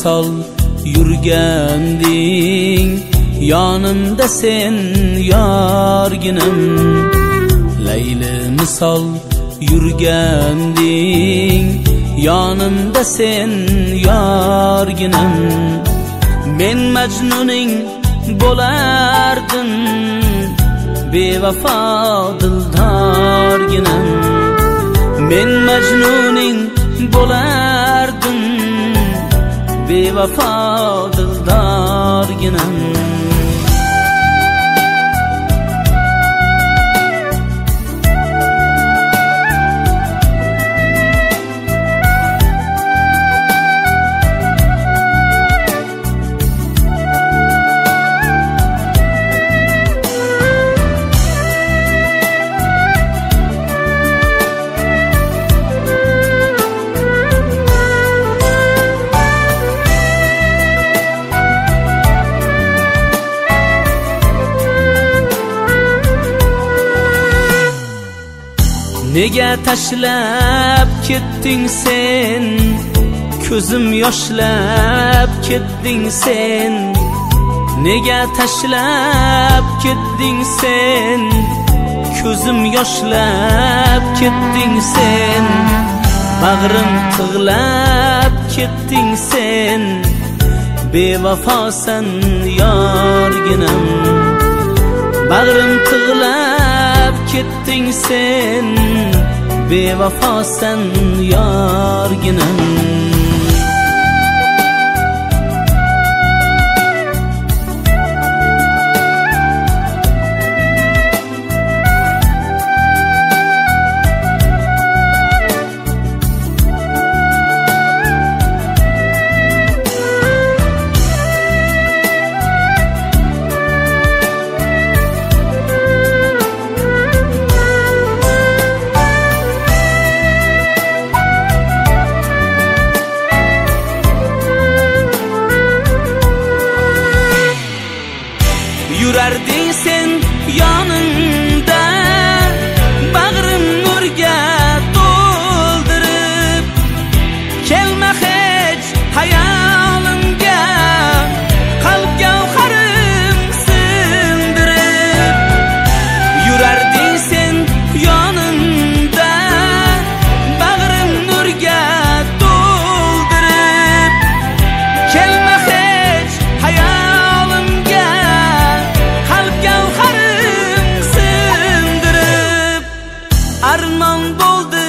misol yurganding, yonimda sen yorginim. Layli misol yurganding, yonimda sen yorginim. Men majnuning bo'lardim, bevafo dildorginim. Men majnuning bo'lardim, bevafo dildorginim. Nega tashlab ketding sen, ko'zim yoshlab ketding sen. Nega tashlab ketding sen, ko'zim yoshlab ketding sen. Bag'rim tig'lab ketding sen, bevafosan yorginim. Bag'rim tig'lab ketding sen, bevafosan yorginim. Yurarding sen yonimda, bag'rim nurga to'ldirib. Kelma hech hayolimga, qalb gavharim sindirib. Yurarding sen yonimda, bag'rim nurga to'ldirib. Kelma hech hayolimga, armon bo'ldi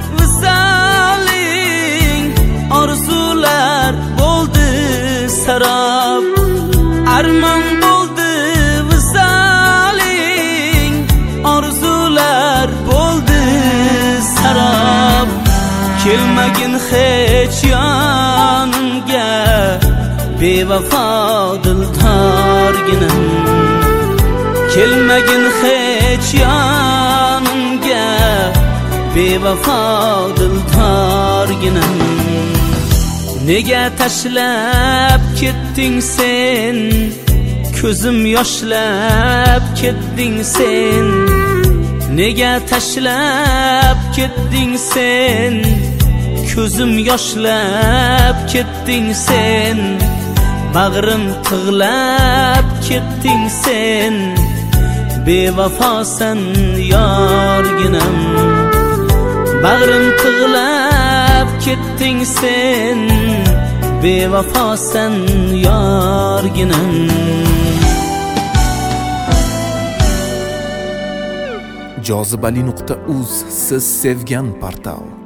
visoling, orzular bo'ldi sarob. Armon bo'ldi visoling, orzular bo'ldi sarob. Kelmagin hech yonimga, bevafo dildorginim. Kelmagin hech yonimga, bevafo dildorginim. Nega tashlab ketding sen, ko'zim yoshlab ketding sen. Nega tashlab ketding sen, ko'zim yoshlab ketding sen. Bag'rim tig'lab ketding sen, bevafosan yorginim. Bag'rim tig'lab ketding sen, bevafosan yorginim. Jozibali.uz siz sevgan portal.